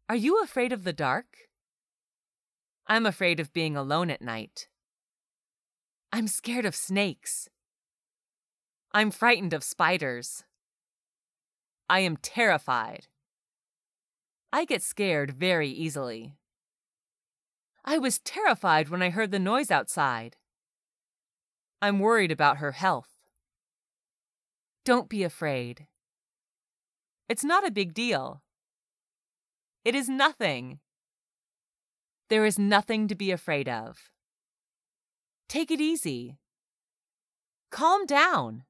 Are you afraid of the dark? I'm afraid of being alone at night. I'm scared of snakes. I'm frightened of spiders. I am terrified. I get scared very easily. I was terrified when I heard the noise outside. I'm worried about her health. Don't be afraid. It's not a big deal. It is nothing. There is nothing to be afraid of. Take it easy. Calm down.